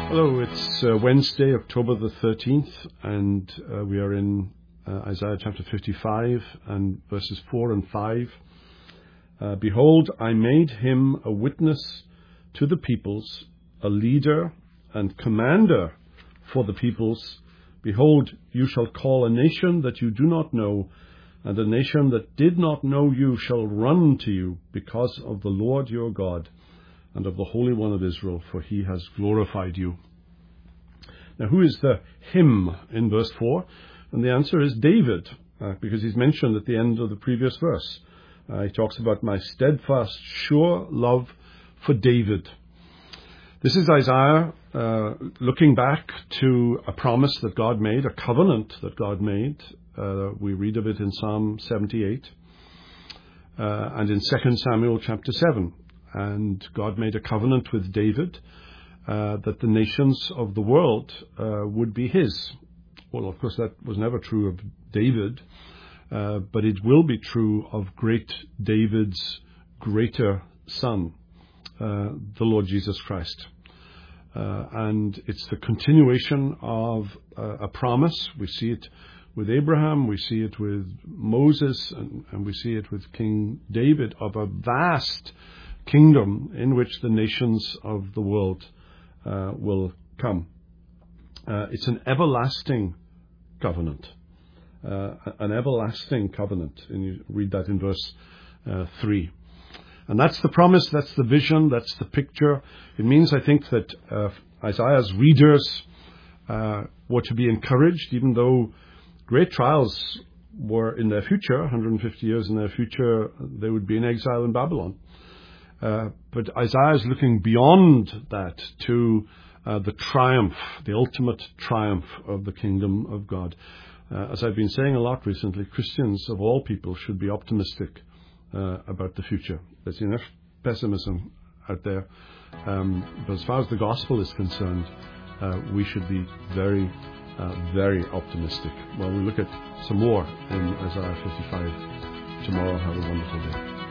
Hello, it's Wednesday, October the 13th, and we are in Isaiah chapter 55 and verses 4 and 5. Behold, I made him a witness to the peoples, a leader and commander for the peoples. Behold, you shall call a nation that you do not know, and a nation that did not know you shall run to you because of the Lord your God and of the Holy One of Israel, for he has glorified you. Now, who is the him in verse 4? And the answer is David, because he's mentioned at the end of the previous verse. He talks about my steadfast, sure love for David. This is Isaiah looking back to a promise that God made, a covenant that God made. We read of it in Psalm 78 and in 2 Samuel chapter 7. And God made a covenant with David that the nations of the world would be his. Well, of course, that was never true of David, but it will be true of great David's greater son, the Lord Jesus Christ. And it's the continuation of a promise. We see it with Abraham, we see it with Moses, and we see it with King David, of a vast kingdom in which the nations of the world will come. It's an everlasting covenant. An everlasting covenant. And you read that in verse 3. And that's the promise, that's the vision, that's the picture. It means, I think, that Isaiah's readers were to be encouraged, even though great trials were in their future, 150 years in their future, they would be in exile in Babylon. But Isaiah is looking beyond that to the triumph, the ultimate triumph of the kingdom of God. As I've been saying a lot recently, Christians of all people should be optimistic about the future. There's enough pessimism out there. But as far as the gospel is concerned, we should be very, very optimistic. Well, we'll look at some more in Isaiah 55 tomorrow. Have a wonderful day.